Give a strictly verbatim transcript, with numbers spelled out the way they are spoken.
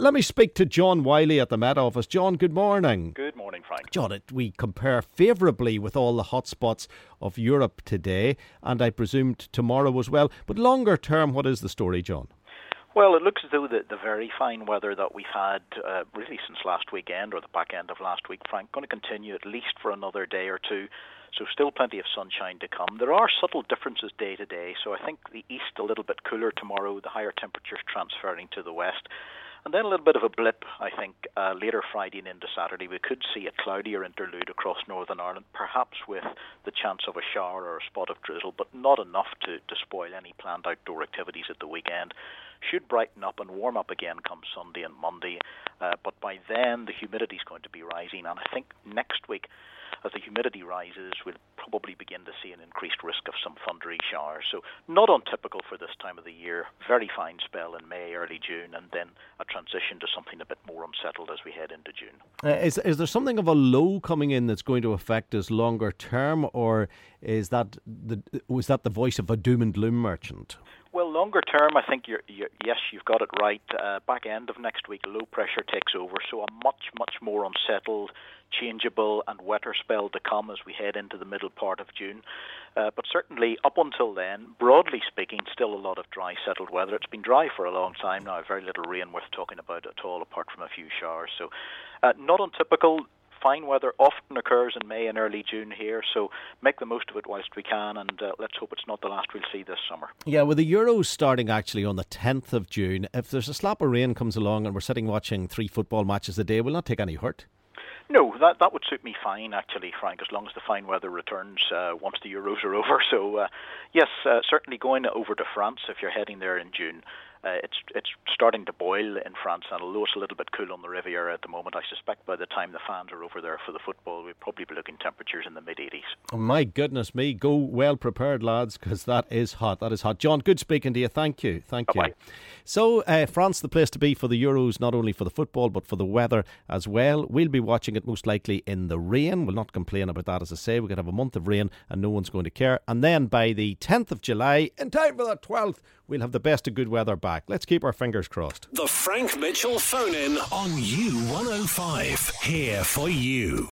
let me speak to John Wiley at the Met Office. John, good morning. Good morning, Frank. John, it, we compare favourably with all the hotspots of Europe today, and I presume tomorrow as well. But longer term, what is the story, John? Well, it looks as though the, the very fine weather that we've had uh, really since last weekend, or the back end of last week, Frank, going to continue at least for another day or two. So still plenty of sunshine to come. There are subtle differences day to day. So I think the east a little bit cooler tomorrow, the higher temperatures transferring to the west. And then a little bit of a blip, I think, uh, later Friday and into Saturday. We could see a cloudier interlude across Northern Ireland, perhaps with the chance of a shower or a spot of drizzle, but not enough to, to spoil any planned outdoor activities at the weekend. Should brighten up and warm up again come Sunday and Monday. Uh, but by then, the humidity is going to be rising. And I think next week, as the humidity rises, we'll probably begin to see an increased risk of some thundery showers. So not untypical for this time of the year. Very fine spell in May, early June, and then a transition to something a bit more unsettled as we head into June. Uh, is, is there something of a low coming in that's going to affect us longer term, or is that the, was that the voice of a doom and gloom merchant? Well, longer term, I think you're, you're yes, you've got it right. Uh, back end of next week, low pressure takes over, so a much, much more unsettled, changeable and wetter spell to come as we head into the middle part of June. Uh, but certainly up until then, broadly speaking, still a lot of dry, settled weather. It's been dry for a long time now, very little rain worth talking about at all, apart from a few showers. So uh, not untypical. Fine weather often occurs in May and early June here, so make the most of it whilst we can, and uh, let's hope it's not the last we'll see this summer. Yeah, with the Euros starting actually on the tenth of June, if there's a slap of rain comes along and we're sitting watching three football matches a day, we'll not take any hurt. No, that that would suit me fine, actually, Frank, as long as the fine weather returns uh, once the Euros are over. So, uh, yes, uh, certainly going over to France if you're heading there in June. Uh, it's it's starting to boil in France, and although it's a little bit cool on the Riviera at the moment, I suspect by the time the fans are over there for the football, we'll probably be looking temperatures in the mid-eighties. Oh, my goodness me. Go well prepared, lads, because that is hot. That is hot. John, good speaking to you. Thank you. Thank Bye-bye. you. So, uh, France, the place to be for the Euros, not only for the football, but for the weather as well. We'll be watching it most likely in the rain. We'll not complain about that, as I say. We're going to have a month of rain and no one's going to care. And then by the tenth of July, in time for the twelfth, we'll have the best of good weather back. Let's keep our fingers crossed. The Frank Mitchell phone-in on U one oh five. Here for you.